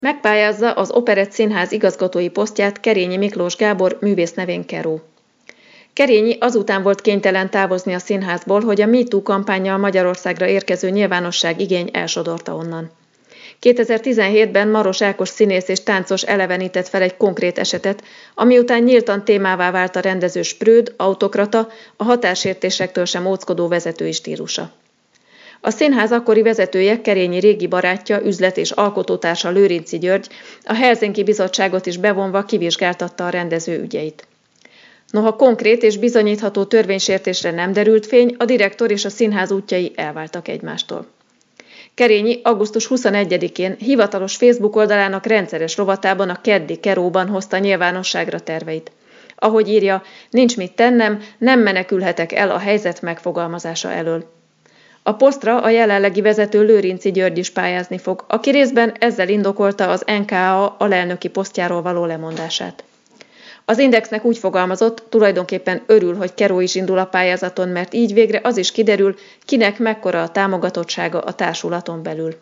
Megpályázza az Operett Színház igazgatói posztját Kerényi Miklós Gábor, művésznevén Keró. Kerényi azután volt kénytelen távozni a színházból, hogy a MeToo kampánnyal Magyarországra érkező nyilvánosságigény elsodorta onnan. 2017-ben Maros Ákos színész és táncos elevenített fel egy konkrét esetet, ami után nyíltan témává vált a rendező sprőd, autokrata, a határsértésektől sem óckodó vezetői stílusa. A színház akkori vezetője, Kerényi régi barátja, üzlet- és alkotótársa Lőrinczi György a Helsinki Bizottságot is bevonva kivizsgáltatta a rendező ügyeit. Noha konkrét és bizonyítható törvénysértésre nem derült fény, a direktor és a színház útjai elváltak egymástól. Kerényi augusztus 21-én hivatalos Facebook oldalának rendszeres rovatában, a keddi Keróban hozta nyilvánosságra terveit. Ahogy írja, nincs mit tennem, nem menekülhetek el a helyzet megfogalmazása elől. A posztra a jelenlegi vezető Lőrinczi György is pályázni fog, aki részben ezzel indokolta az NKA alelnöki posztjáról való lemondását. Az Indexnek úgy fogalmazott, tulajdonképpen örül, hogy Keró is indul a pályázaton, mert így végre az is kiderül, kinek mekkora a támogatottsága a társulaton belül.